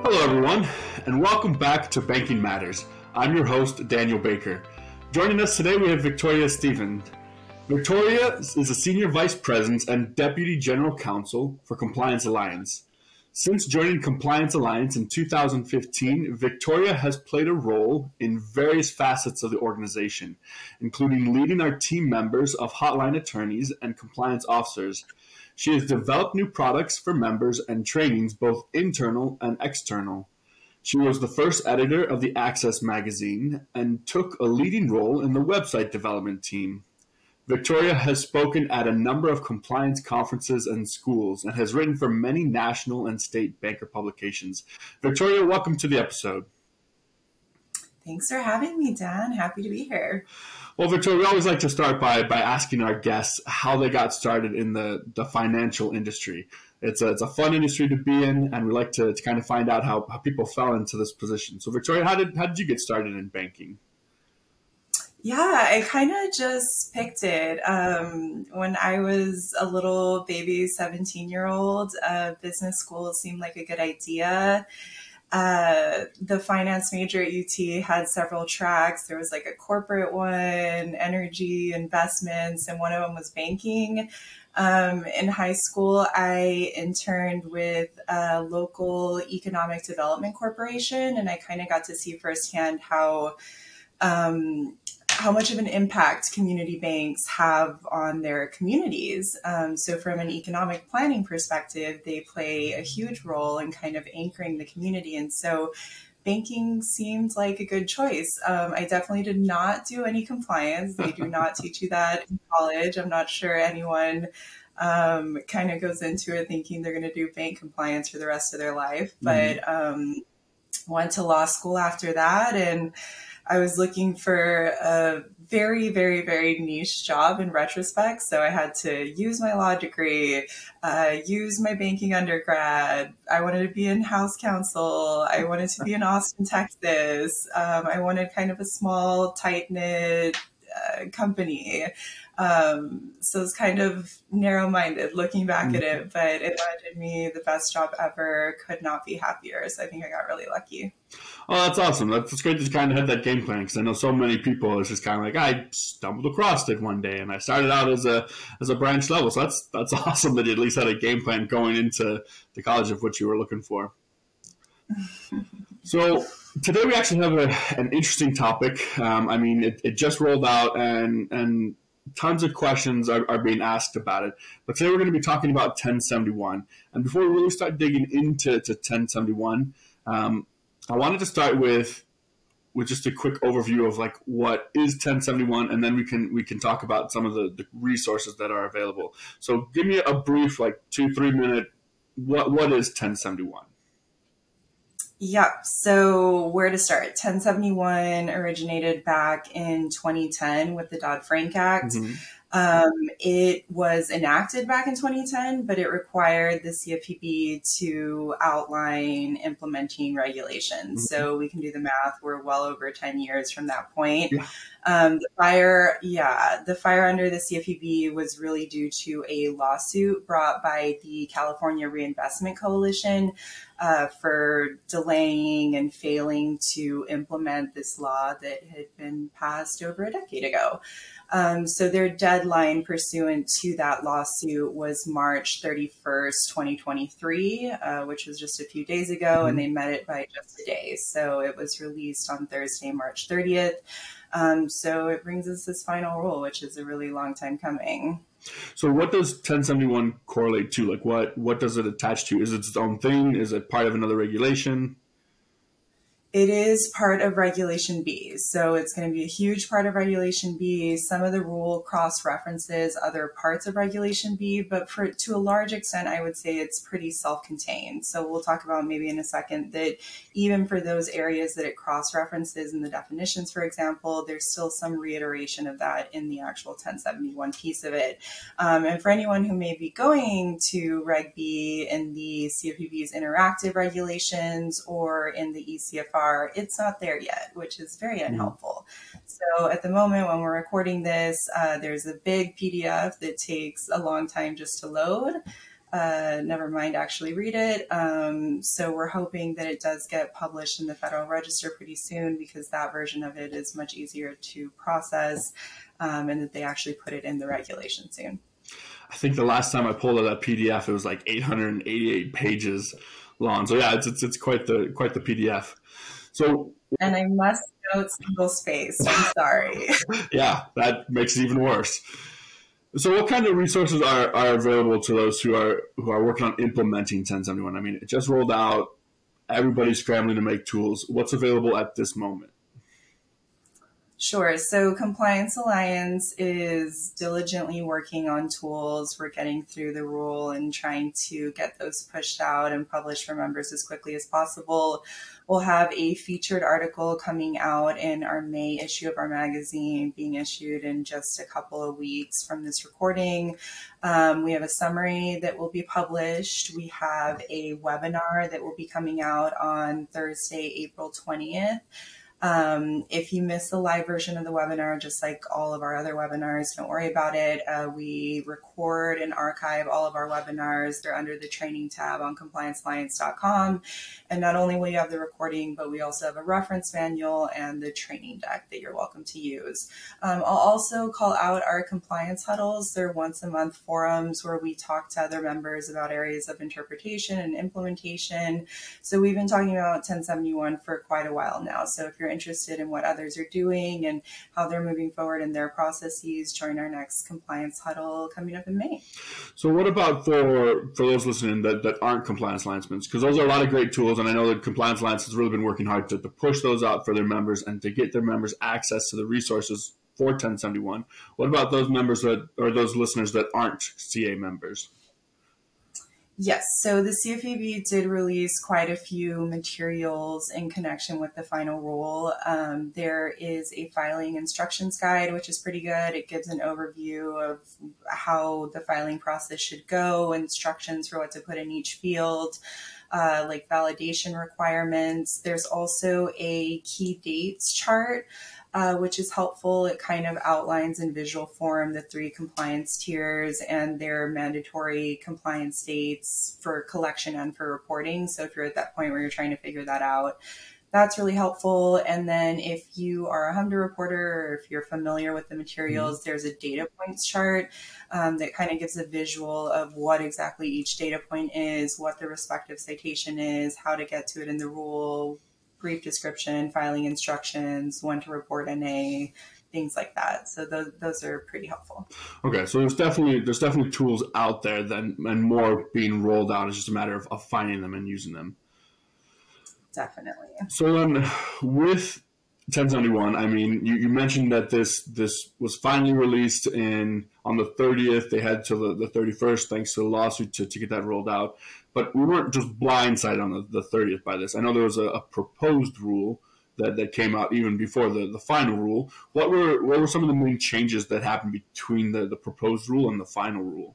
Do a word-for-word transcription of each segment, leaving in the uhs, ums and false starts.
Hello, everyone, and welcome back to Banking Matters. I'm your host, Daniel Baker. Joining us today, we have Victoria Stephen. Victoria is a Senior Vice President and Deputy General Counsel for Compliance Alliance. Since joining Compliance Alliance in two thousand fifteen, Victoria has played a role in various facets of the organization, including leading our team members of hotline attorneys and compliance officers. She has developed new products for members and trainings, both internal and external. She was the first editor of the Access magazine and took a leading role in the website development team. Victoria has spoken at a number of compliance conferences and schools and has written for many national and state banker publications. Victoria, welcome to the episode. Thanks for having me, Dan. Happy to be here. Well, Victoria, we always like to start by by asking our guests how they got started in the, the financial industry. It's a, it's a fun industry to be in, and we like to, to kind of find out how, how people fell into this position. So, Victoria, how did how did you get started in banking? Yeah, I kind of just picked it. Um, when I was a little baby seventeen-year-old, uh, business school seemed like a good idea. Uh, the finance major at U T had several tracks. There was like a corporate one, energy, investments, and one of them was banking. Um, in high school, I interned with a local economic development corporation, and I kind of got to see firsthand how um, how much of an impact community banks have on their communities. Um, so from an economic planning perspective, they play a huge role in kind of anchoring the community. And so banking seemed like a good choice. Um, I definitely did not do any compliance. They do not teach you that in college. I'm not sure anyone um, kind of goes into it thinking they're going to do bank compliance for the rest of their life. Mm-hmm. But um, went to law school after that, and I was looking for a very, very, very niche job in retrospect. So I had to use my law degree, uh, use my banking undergrad. I wanted to be in house counsel. I wanted to be in Austin, Texas. Um, I wanted kind of a small, tight-knit uh, company. Um, so it's kind of narrow-minded looking back at it, but it landed me the best job ever. Could not be happier. So I think I got really lucky. Oh, that's awesome. That's great to kind of have that game plan, because I know so many people, it's just kind of like, I stumbled across it one day and I started out as a as a branch level. So that's that's awesome that you at least had a game plan going into the college of what you were looking for. So today we actually have a, an interesting topic. Um, I mean, it, it just rolled out and and tons of questions are, are being asked about it. But today we're going to be talking about ten seventy-one. And before we really start digging into to ten seventy-one, um, I wanted to start with with just a quick overview of like what is ten seventy-one, and then we can we can talk about some of the, the resources that are available. So give me a brief, like two, three minute, what what is ten seventy-one? Yeah. So where to start? ten seventy-one originated back in twenty ten with the Dodd-Frank Act. Mm-hmm. Um, it was enacted back in twenty ten, but it required the C F P B to outline implementing regulations. Mm-hmm. So we can do the math. We're well over ten years from that point. Yeah. Um, the fire, yeah, the fire under the C F P B was really due to a lawsuit brought by the California Reinvestment Coalition uh, for delaying and failing to implement this law that had been passed over a decade ago. Um, so their deadline pursuant to that lawsuit was March thirty-first, twenty twenty-three, uh, which was just a few days ago, mm-hmm. and they met it by just a day. So it was released on Thursday, March thirtieth. Um, so it brings us this final rule, which is a really long time coming. So what does ten seventy-one correlate to? Like what, what does it attach to? Is it its own thing? Is it part of another regulation? It is part of Regulation B. So it's going to be a huge part of Regulation B. Some of the rule cross-references other parts of Regulation B, but for to a large extent, I would say it's pretty self-contained. So we'll talk about maybe in a second that even for those areas that it cross-references in the definitions, for example, there's still some reiteration of that in the actual ten seventy-one piece of it. Um, and for anyone who may be going to Reg B in the C F P B's interactive regulations or in the E C F R, it's not there yet, which is very unhelpful. Mm. So at the moment when we're recording this, uh, there's a big P D F that takes a long time just to load. uh, never mind actually read it. Um, so we're hoping that it does get published in the Federal Register pretty soon, because that version of it is much easier to process, um, and that they actually put it in the regulation soon. I think the last time I pulled out that P D F, it was like eight hundred eighty-eight pages long. So yeah, it's it's, it's quite the quite the P D F. So and I must note single spaced. I'm sorry. Yeah, that makes it even worse. So what kind of resources are, are available to those who are who are working on implementing ten seventy-one? I mean, it just rolled out. Everybody's scrambling to make tools. What's available at this moment? Sure. So Compliance Alliance is diligently working on tools. We're getting through the rule and trying to get those pushed out and published for members as quickly as possible. We'll have a featured article coming out in our May issue of our magazine, being issued in just a couple of weeks from this recording. Um, we have a summary that will be published. We have a webinar that will be coming out on Thursday, April twentieth. Um, if you miss the live version of the webinar, just like all of our other webinars, don't worry about it. Uh, we record and archive all of our webinars. They're under the training tab on compliance alliance dot com. And not only will you have the recording, but we also have a reference manual and the training deck that you're welcome to use. Um, I'll also call out our compliance huddles. They're once a month forums where we talk to other members about areas of interpretation and implementation. So we've been talking about ten seventy-one for quite a while now. So if you're interested in what others are doing and how they're moving forward in their processes, join our next compliance huddle coming up in May. So what about for for those listening that, that aren't Compliance Alliance members? Because those are a lot of great tools, and I know that Compliance Alliance has really been working hard to, to push those out for their members and to get their members access to the resources for ten seventy-one. What about those members that or those listeners that aren't C A members? Yes, so the C F A B did release quite a few materials in connection with the final rule. Um, there is a filing instructions guide, which is pretty good. It gives an overview of how the filing process should go, instructions for what to put in each field, uh, like validation requirements. There's also a key dates chart, Uh, which is helpful. It kind of outlines in visual form the three compliance tiers and their mandatory compliance dates for collection and for reporting. So if you're at that point where you're trying to figure that out, that's really helpful. And then if you are a H M D A reporter, or if you're familiar with the materials, mm-hmm. there's a data points chart um, that kind of gives a visual of what exactly each data point is, what the respective citation is, how to get to it in the rule, brief description, filing instructions, when to report N A, things like that. So those those are pretty helpful. Okay, so there's definitely there's definitely tools out there then, and more being rolled out. It's just a matter of, of finding them and using them. Definitely. So then, with ten seventy-one, I mean, you, you mentioned that this this was finally released in on the thirtieth. They had till the, the thirty-first, thanks to the lawsuit, to, to get that rolled out. But we weren't just blindsided on the, the thirtieth by this. I know there was a, a proposed rule that, that came out even before the, the final rule. What were what were some of the main changes that happened between the, the proposed rule and the final rule?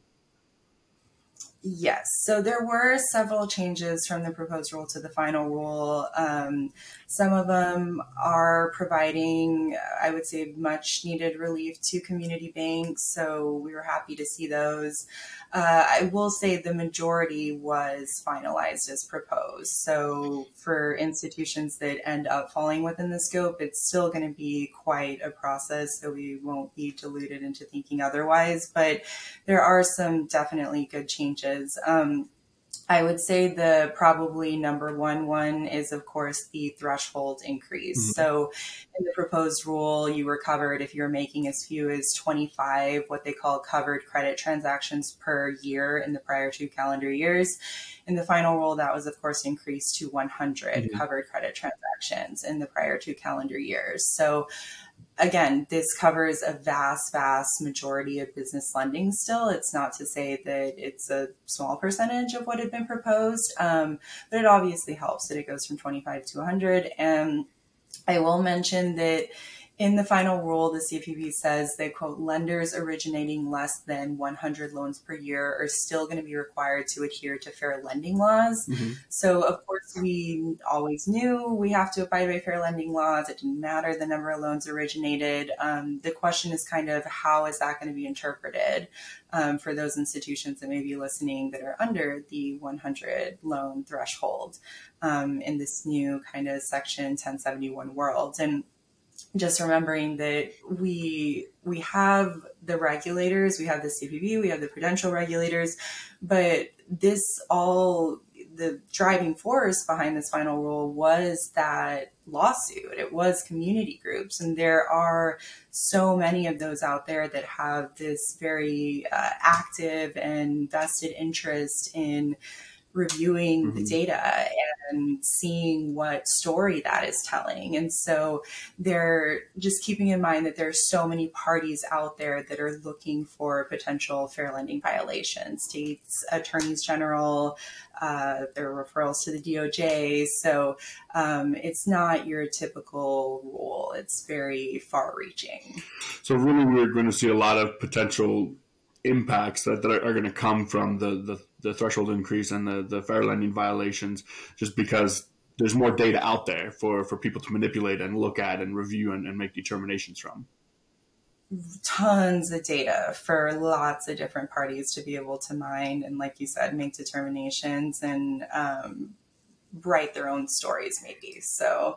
Yes, so there were several changes from the proposed rule to the final rule. Um, some of them are providing, I would say, much needed relief to community banks, so we were happy to see those. Uh, I will say the majority was finalized as proposed. So for institutions that end up falling within the scope, it's still going to be quite a process, so we won't be deluded into thinking otherwise. But there are some definitely good changes. Um, I would say the probably number one one is, of course, the threshold increase. Mm-hmm. So in the proposed rule, you were covered if you're making as few as twenty-five, what they call covered credit transactions per year in the prior two calendar years. In the final rule, that was, of course, increased to one hundred mm-hmm. covered credit transactions in the prior two calendar years. So again, this covers a vast, vast majority of business lending still. It's not to say that it's a small percentage of what had been proposed, um, but it obviously helps that it goes from twenty-five to one hundred. And I will mention that In the final rule, the C F P B says that, quote, lenders originating less than one hundred loans per year are still going to be required to adhere to fair lending laws. Mm-hmm. So, of course, we always knew we have to abide by fair lending laws. It didn't matter the number of loans originated. Um, the question is kind of how is that going to be interpreted um, for those institutions that may be listening that are under the one hundred loan threshold um, in this new kind of Section ten seventy-one world. And just remembering that we we have the regulators, we have the C F P B, we have the prudential regulators, but this all, the driving force behind this final rule was that lawsuit. It was community groups, and there are so many of those out there that have this very uh, active and vested interest in reviewing mm-hmm. the data and seeing what story that is telling. And so they're just keeping in mind that there's so many parties out there that are looking for potential fair lending violations, states, attorneys general, uh, their referrals to the D O J. So um, it's not your typical rule. It's very far reaching. So really we're going to see a lot of potential impacts that, that are, are going to come from the, the, the threshold increase and the, the fair lending violations, just because there's more data out there for, for people to manipulate and look at and review and, and make determinations from. Tons of data for lots of different parties to be able to mine and, like you said, make determinations and um, write their own stories maybe. So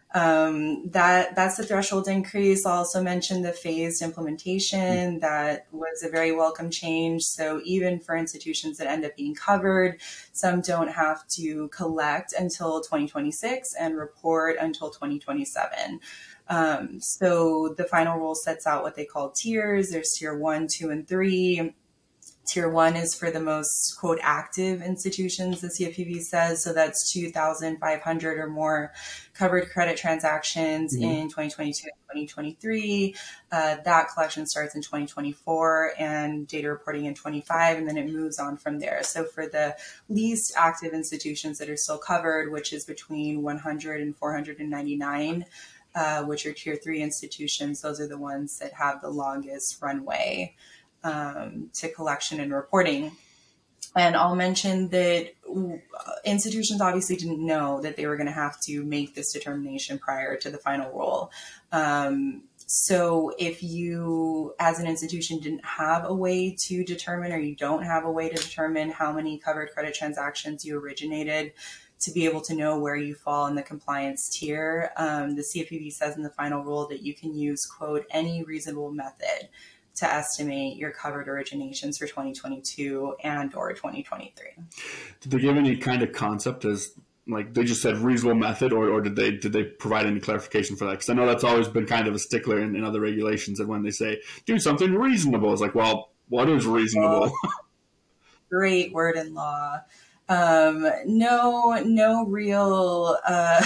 Um, that that's the threshold increase. I'll also mention the phased implementation. That was a very welcome change. So even for institutions that end up being covered, some don't have to collect until twenty twenty-six and report until twenty twenty-seven. Um, so the final rule sets out what they call tiers. There's tier one, two, and three. Tier one is for the most, quote, active institutions, the C F P B says. So that's two thousand five hundred or more covered credit transactions mm-hmm. in twenty twenty-two and twenty twenty-three. Uh, that collection starts in twenty twenty-four and data reporting in twenty-five, and then it moves on from there. So for the least active institutions that are still covered, which is between one hundred and four hundred ninety-nine, uh, which are tier three institutions, those are the ones that have the longest runway Um, to collection and reporting. And I'll mention that institutions obviously didn't know that they were going to have to make this determination prior to the final rule. Um, so if you, as an institution, didn't have a way to determine, or you don't have a way to determine how many covered credit transactions you originated, to be able to know where you fall in the compliance tier, um, the C F P B says in the final rule that you can use, quote, any reasonable method to estimate your covered originations for twenty twenty-two and or twenty twenty-three. Did they give any kind of concept as, like, they just said reasonable method, or, or did they did they provide any clarification for that? Because I know that's always been kind of a stickler in, in other regulations, that when they say do something reasonable, it's like, well, what is reasonable? Oh, great word in law. Um, no, no real uh,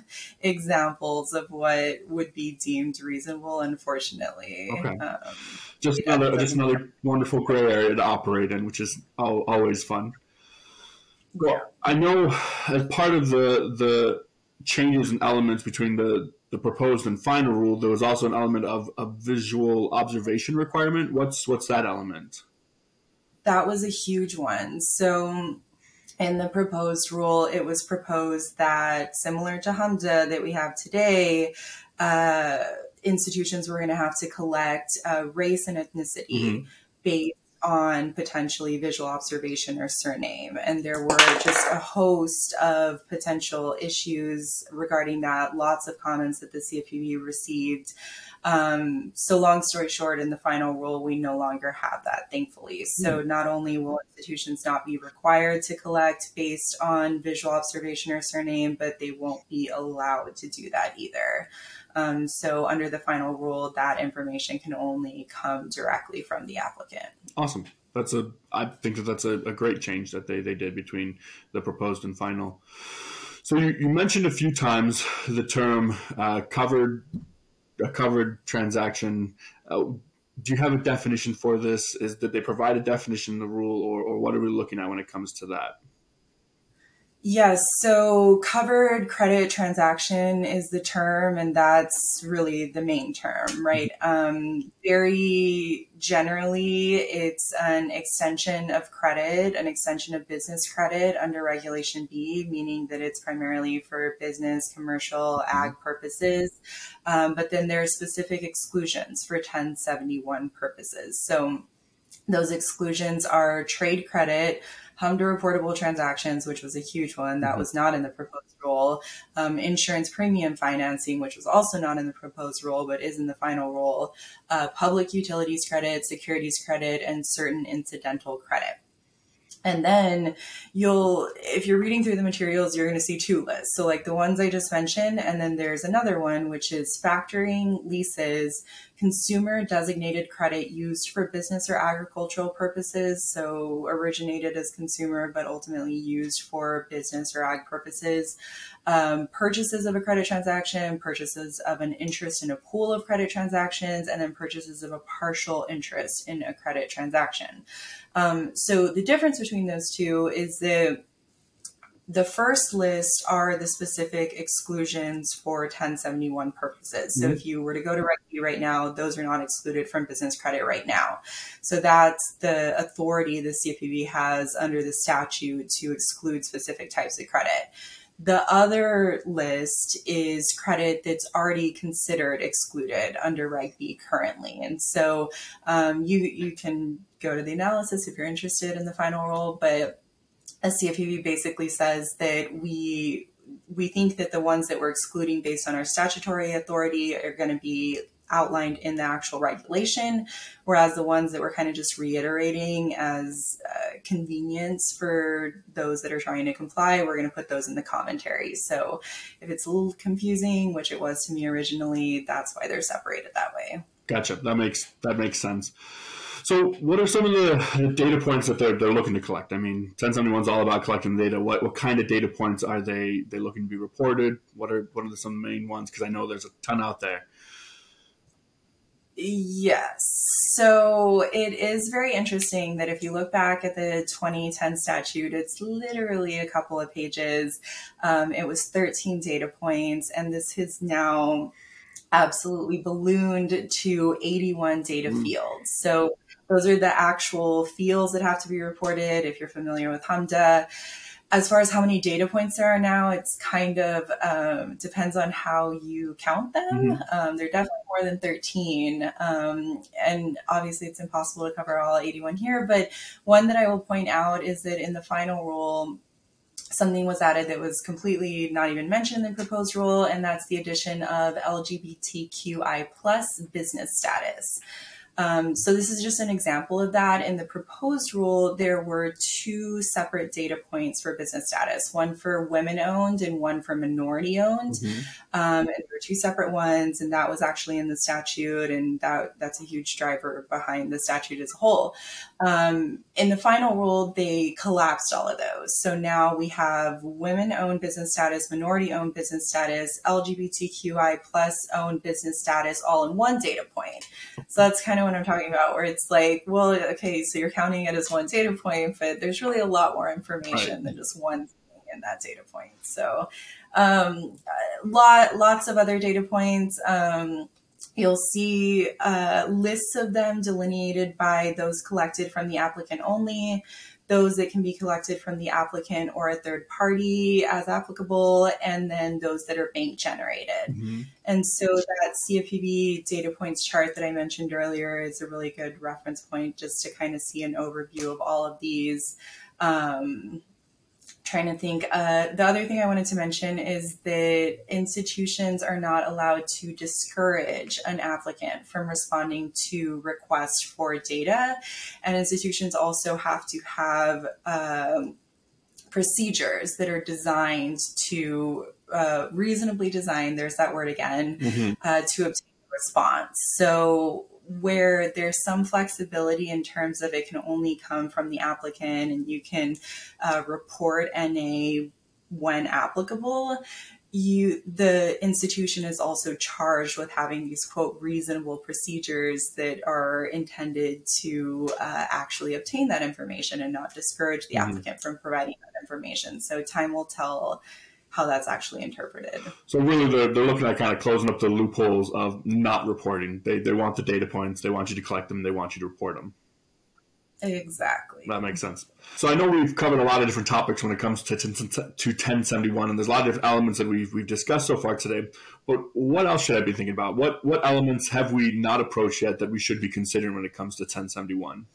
examples of what would be deemed reasonable, unfortunately. Okay. Um, just yeah, another, just another wonderful gray area to operate in, which is al- always fun. Well, yeah. I know as part of the the changes and elements between the, the proposed and final rule, there was also an element of a visual observation requirement. What's what's that element? That was a huge one. So in the proposed rule, it was proposed that, similar to HMDA that we have today, uh, institutions were going to have to collect uh, race and ethnicity mm-hmm. based on potentially visual observation or surname. And there were just a host of potential issues regarding that, lots of comments that the C F P B received. Um, so long story short, in the final rule, we no longer have that, thankfully. So mm. not only will institutions not be required to collect based on visual observation or surname, but they won't be allowed to do that either. Um, so under the final rule, that information can only come directly from the applicant. Awesome. That's a, I think that that's a, a great change that they, they did between the proposed and final. So you, you mentioned a few times the term uh, covered a covered transaction. Uh, do you have a definition for this? Is that they provide a definition in the rule, or, or what are we looking at when it comes to that? Yes, so covered credit transaction is the term, and that's really the main term, right? Um, very generally, it's an extension of credit, an extension of business credit under Regulation B, meaning that it's primarily for business, commercial, ag purposes. Um, but then there are specific exclusions for ten seventy-one purposes. So those exclusions are trade credit, home to reportable transactions, which was a huge one that was not in the proposed rule, um, insurance premium financing, which was also not in the proposed rule but is in the final rule, uh, public utilities credit, securities credit, and certain incidental credit. And then you'll, if you're reading through the materials, you're going to see two lists. So like the ones I just mentioned, and then there's another one, which is factoring leases, consumer designated credit used for business or agricultural purposes. So originated as consumer, but ultimately used for business or ag purposes. Um, purchases of a credit transaction, purchases of an interest in a pool of credit transactions, and then purchases of a partial interest in a credit transaction. Um, so the difference between those two is that the first list are the specific exclusions for ten seventy-one purposes. So mm-hmm. if you were to go to Reg B right now, those are not excluded from business credit right now. So that's the authority the C F P B has under the statute to exclude specific types of credit. The other list is credit that's already considered excluded under Reg B currently. And so um, you, you can go to the analysis if you're interested in the final rule, but a C F P B basically says that we we think that the ones that we're excluding based on our statutory authority are going to be outlined in the actual regulation, whereas the ones that we're kind of just reiterating as uh, convenience for those that are trying to comply, we're going to put those in the commentary. So if it's a little confusing, which it was to me originally, that's why they're separated that way. Gotcha. That makes that makes sense. So what are some of the data points that they're, they're looking to collect? I mean, ten seventy-one is all about collecting data. What what kind of data points are they they looking to be reported? What are what are the, some main ones? Because I know there's a ton out there. Yes. So it is very interesting that if you look back at the twenty ten statute, it's literally a couple of pages. Um, it was thirteen data points, and this has now absolutely ballooned to eighty-one data mm. fields. So those are the actual fields that have to be reported if you're familiar with HMDA. As far as how many data points there are now, it's kind of um, depends on how you count them. Mm-hmm. Um, they're definitely more than thirteen. Um, and obviously it's impossible to cover all eighty-one here. But one that I will point out is that in the final rule, something was added that was completely not even mentioned in the proposed rule, and that's the addition of L G B T Q I plus business status. Um, so this is just an example of that. In the proposed rule, there were two separate data points for business status, one for women-owned and one for minority-owned. Mm-hmm. Um, and there were two separate ones, and that was actually in the statute, and that that's a huge driver behind the statute as a whole. Um, in the final rule, they collapsed all of those. So now we have women-owned business status, minority-owned business status, L G B T Q I plus owned business status, all in one data point. So that's kind of what I'm talking about, where it's like, well, okay, so you're counting it as one data point, but there's really a lot more information right. than just one thing in that data point. So um, lot, lots of other data points. Um, You'll see uh, lists of them delineated by those collected from the applicant only, those that can be collected from the applicant or a third party as applicable, and then those that are bank generated. Mm-hmm. And so that C F P B data points chart that I mentioned earlier is a really good reference point just to kind of see an overview of all of these. Um, Trying to think. Uh, the other thing I wanted to mention is that institutions are not allowed to discourage an applicant from responding to requests for data. And institutions also have to have um, procedures that are designed to uh, reasonably designed, there's that word again, mm-hmm. uh, to obtain a response. So where there's some flexibility in terms of it can only come from the applicant and you can uh, report N A when applicable, you the institution is also charged with having these quote reasonable procedures that are intended to uh, actually obtain that information and not discourage the mm-hmm. applicant from providing that information. So time will tell how that's actually interpreted. So really they're, they're looking at kind of closing up the loopholes of not reporting. They they want the data points, they want you to collect them, they want you to report them. Exactly. That makes sense. So I know we've covered a lot of different topics when it comes to to ten seventy-one, and there's a lot of different elements that we've we've discussed so far today. But what else should I be thinking about? What what elements have we not approached yet that we should be considering when it comes to ten seventy-one?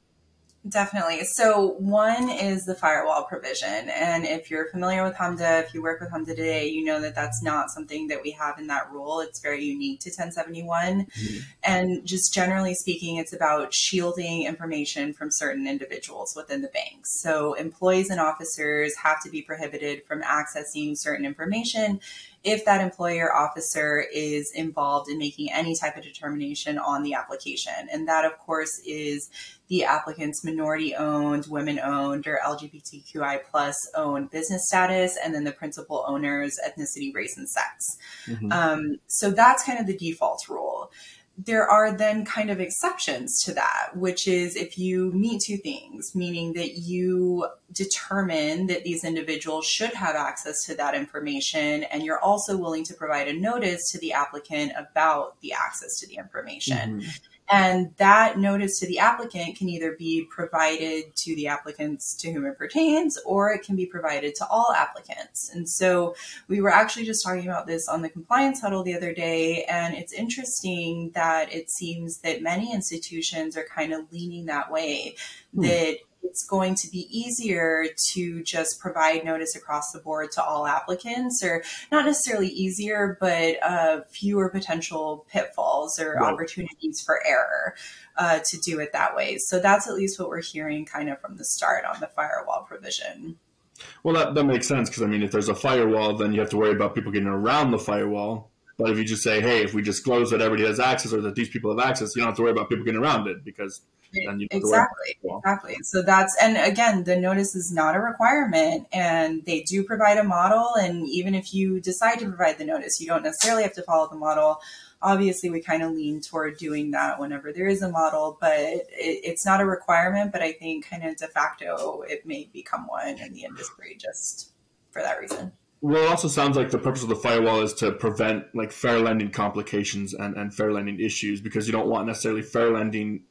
Definitely. So one is the firewall provision. And if you're familiar with HMDA, if you work with HMDA today, you know that that's not something that we have in that rule. It's very unique to ten seventy-one. Mm-hmm. And just generally speaking, it's about shielding information from certain individuals within the bank. So employees and officers have to be prohibited from accessing certain information if that employee or officer is involved in making any type of determination on the application. And that, of course, is the applicant's minority-owned, women-owned, or L G B T Q I plus owned business status, and then the principal owner's ethnicity, race, and sex. Mm-hmm. Um, so that's kind of the default rule. There are then kind of exceptions to that, which is if you meet two things, meaning that you determine that these individuals should have access to that information, and you're also willing to provide a notice to the applicant about the access to the information. Mm-hmm. And that notice to the applicant can either be provided to the applicants to whom it pertains, or it can be provided to all applicants. And so we were actually just talking about this on the compliance huddle the other day, and it's interesting that it seems that many institutions are kind of leaning that way, hmm. that it's going to be easier to just provide notice across the board to all applicants, or not necessarily easier, but uh, fewer potential pitfalls or right. opportunities for error uh, to do it that way. So that's at least what we're hearing kind of from the start on the firewall provision. Well, that, that makes sense because, I mean, if there's a firewall, then you have to worry about people getting around the firewall. But if you just say, hey, if we disclose that everybody has access or that these people have access, you don't have to worry about people getting around it because then you don't exactly, exactly. So that's, and again, the notice is not a requirement, and they do provide a model. And even if you decide to provide the notice, you don't necessarily have to follow the model. Obviously, we kind of lean toward doing that whenever there is a model, but it, it's not a requirement. But I think kind of de facto, it may become one in the industry just for that reason. Well, it also sounds like the purpose of the firewall is to prevent like fair lending complications and, and fair lending issues, because you don't want necessarily fair lending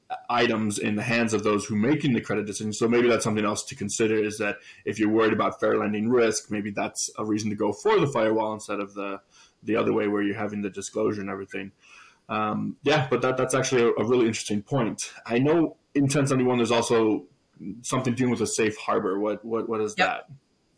items in the hands of those who are making the credit decision. So maybe that's something else to consider, is that if you're worried about fair lending risk, maybe that's a reason to go for the firewall instead of the the other way where you're having the disclosure and everything. Um, yeah, but that that's actually a, a really interesting point. I know in ten seventy-one there's also something dealing with a safe harbor. What what what is yep. that?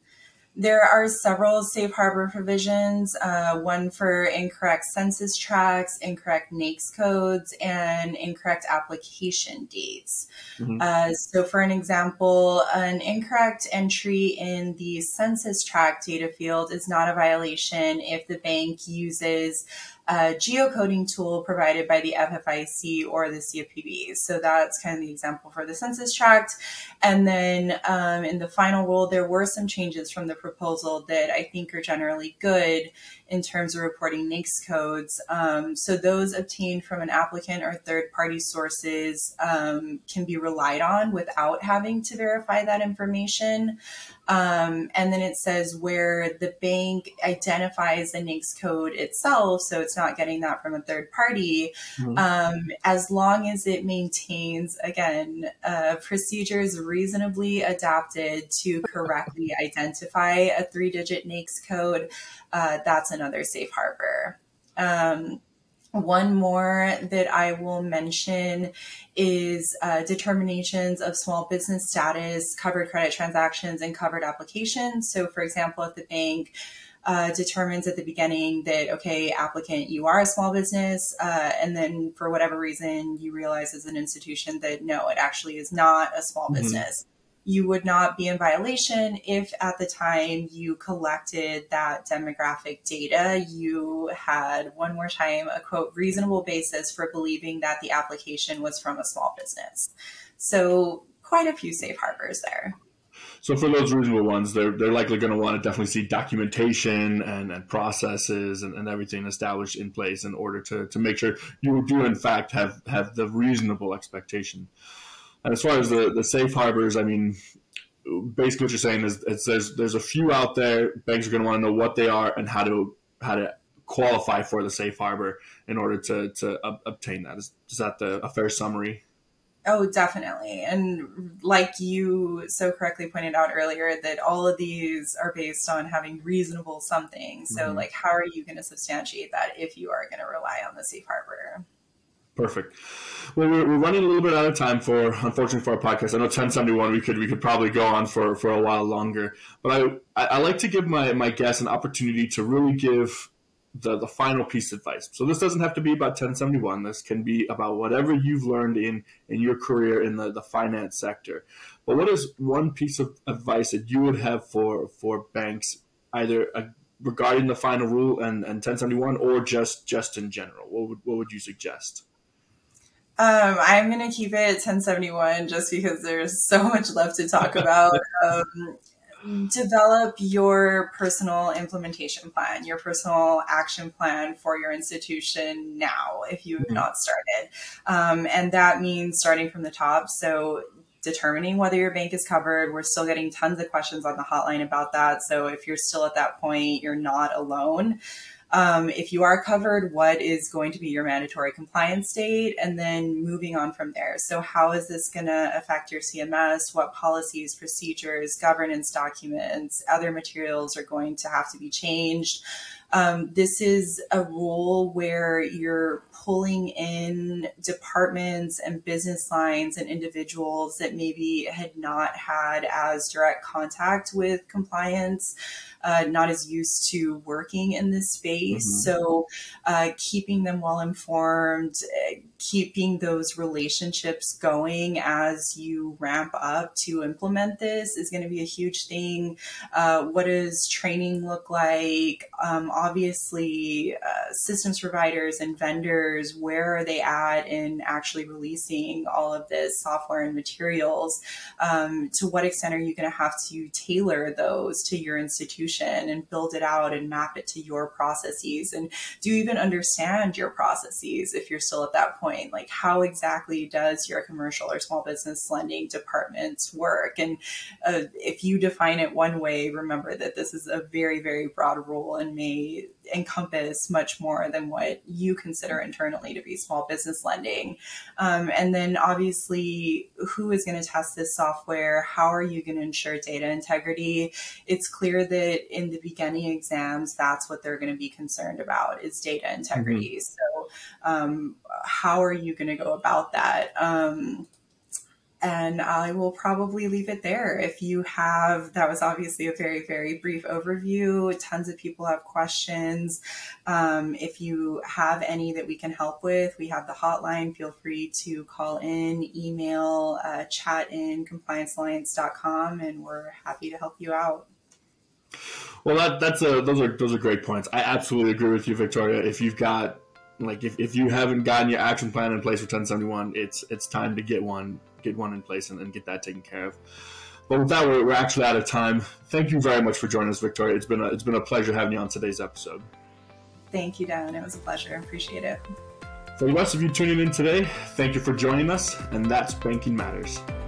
There are several safe harbor provisions, uh, one for incorrect census tracts, incorrect NAICS codes, and incorrect application dates. Mm-hmm. Uh, so for an example, an incorrect entry in the census tract data field is not a violation if the bank uses a geocoding tool provided by the F F I C or the C F P B. So that's kind of the example for the census tract. And then um, in the final rule, there were some changes from the proposal that I think are generally good in terms of reporting NAICS codes. Um, so those obtained from an applicant or third-party sources um, can be relied on without having to verify that information. Um, and then it says where the bank identifies the NAICS code itself, so it's not getting that from a third party, mm-hmm. um, as long as it maintains, again, uh, procedures reasonably adapted to correctly identify a three-digit NAICS code, uh, that's another safe harbor. Um, One more that I will mention is uh, determinations of small business status, covered credit transactions, and covered applications. So, for example, if the bank uh, determines at the beginning that, okay, applicant, you are a small business, uh, and then for whatever reason you realize as an institution that no, it actually is not a small mm-hmm. business, you would not be in violation if at the time you collected that demographic data, you had, one more time, a quote, reasonable basis for believing that the application was from a small business. So quite a few safe harbors there. So for those reasonable ones, they're they're likely going to want to definitely see documentation and, and processes and, and everything established in place in order to, to make sure you do in fact have, have the reasonable expectation. And as far as the, the safe harbors, I mean, basically what you're saying is, is there's there's a few out there. Banks are going to want to know what they are and how to how to qualify for the safe harbor in order to to uh, obtain that. Is, is that the, a fair summary? Oh, definitely. And like you so correctly pointed out earlier, that all of these are based on having reasonable something. So mm-hmm. like, how are you going to substantiate that if you are going to rely on the safe harbor? Perfect. Well, we're, we're running a little bit out of time for, unfortunately, for our podcast. I know ten seventy-one, we could we could probably go on for, for a while longer. But I, I, I like to give my, my guests an opportunity to really give the, the final piece of advice. So this doesn't have to be about ten seventy-one. This can be about whatever you've learned in, in your career in the, the finance sector. But what is one piece of advice that you would have for, for banks, either uh, regarding the final rule and, and ten seventy-one or just, just in general? What would, what would you suggest? Um, I'm going to keep it at ten seventy-one just because there's so much left to talk about. Um, develop your personal implementation plan, your personal action plan for your institution now, if you have mm-hmm. not started. Um, and that means starting from the top. So determining whether your bank is covered. We're still getting tons of questions on the hotline about that. So if you're still at that point, you're not alone. Um, if you are covered, what is going to be your mandatory compliance date? And then moving on from there. So how is this going to affect your C M S? What policies, procedures, governance documents, other materials are going to have to be changed? Um, this is a rule where you're pulling in departments and business lines and individuals that maybe had not had as direct contact with compliance, uh, not as used to working in this space. Mm-hmm. So uh, keeping them well informed, keeping those relationships going as you ramp up to implement this is going to be a huge thing. Uh, what does training look like? Um, obviously, uh, systems providers and vendors, where are they at in actually releasing all of this software and materials? Um, to what extent are you going to have to tailor those to your institution and build it out and map it to your processes? And do you even understand your processes if you're still at that point? Like, how exactly does your commercial or small business lending departments work? And uh, if you define it one way, remember that this is a very, very broad rule and may encompass much more than what you consider internally to be small business lending. Um, and then obviously, who is going to test this software? How are you going to ensure data integrity? It's clear that in the beginning exams, that's what they're going to be concerned about, is data integrity. Mm-hmm. So um, how are you going to go about that? Um, And I will probably leave it there. If you have, that was obviously a very, very brief overview. Tons of people have questions. Um, if you have any that we can help with, we have the hotline. Feel free to call in, email, uh, chat in compliance alliance dot com, and we're happy to help you out. Well, that, that's a, those are those are great points. I absolutely agree with you, Victoria. If you've got, like, if, if you haven't gotten your action plan in place for ten seventy-one, it's it's time to get one. get one in place and, and get that taken care of. But with that, we're, we're actually out of time. Thank you very much for joining us, Victoria. It's been a, it's been a pleasure having you on today's episode. Thank you, Dan. It was a pleasure. I appreciate it. For the rest of you tuning in today, thank you for joining us, and that's Banking Matters.